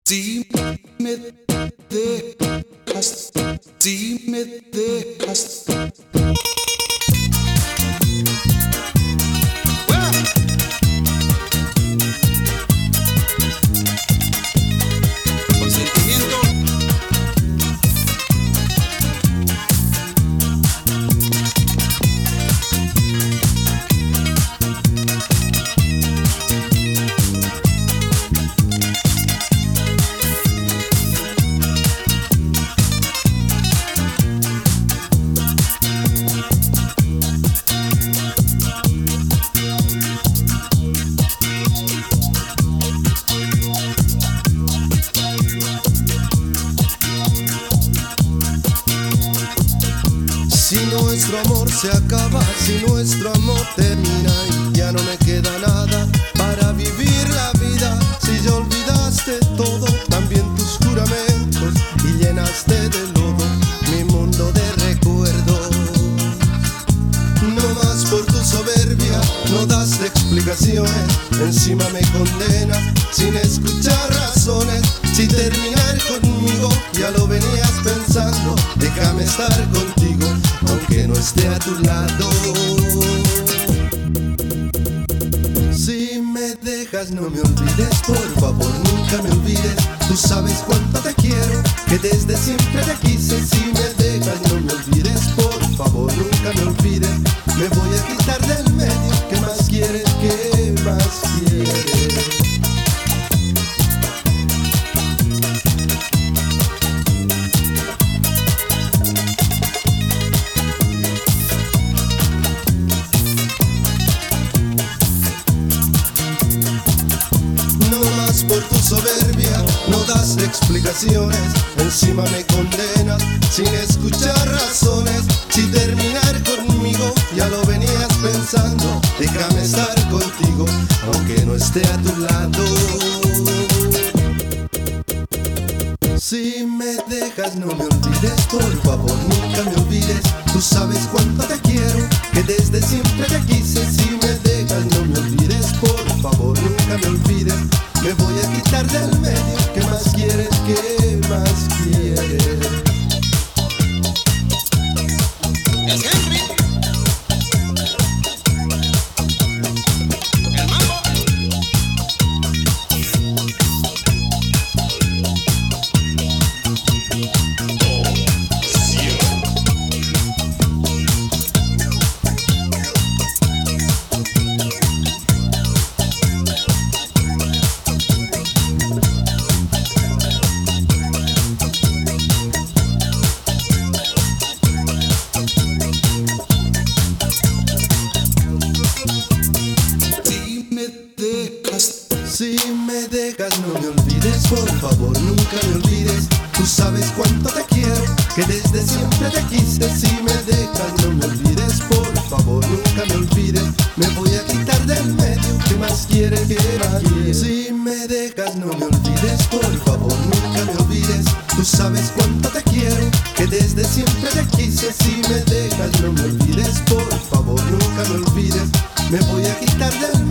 Si me dejas, si me dejas. Con sentimiento. Si nuestro amor se acaba, si nuestro amor termina y ya no me queda nada para vivir la vida. Si ya olvidaste todo, también tus juramentos y llenaste de lodo mi mundo de recuerdos. No más por tu soberbia, no das explicaciones, encima me condenas sin escuchar razones. Si terminar conmigo ya lo venías pensando, déjame estar contigo aunque no esté a tu lado. Si me dejas no me olvides, por favor nunca me olvides. Tú sabes cuánto te quiero, que desde siempre te quise. Si me dejas no me olvides, por favor nunca me olvides. Me voy a quitar del medio, ¿qué más quieres? ¿Qué más quieres? Por tu soberbia no das explicaciones, encima me condenas sin escuchar razones. Si terminar conmigo ya lo venías pensando, déjame estar contigo aunque no esté a tu lado. Si me dejas no me olvides, por favor nunca me olvides. Tú sabes cuánto te quiero, que desde siempre te quise. Si me dejas no me olvides, por favor nunca me olvides. Me voy a quitar del medio, ¿qué más quieres? ¿Qué más quieres? Es Henry. El mambo. Si me dejas no me olvides, por favor nunca me olvides. Tú sabes cuánto te quiero, que desde siempre te quise. Si me dejas no me olvides, por favor nunca me olvides. Me voy a quitar del medio, ¿qué más quieres? ¿Qué más quieres? Si me dejas no me olvides, por favor nunca me olvides. Tú sabes cuánto te quiero, que desde siempre te quise. Si me dejas no me olvides, por favor nunca me olvides. Me voy a quitar del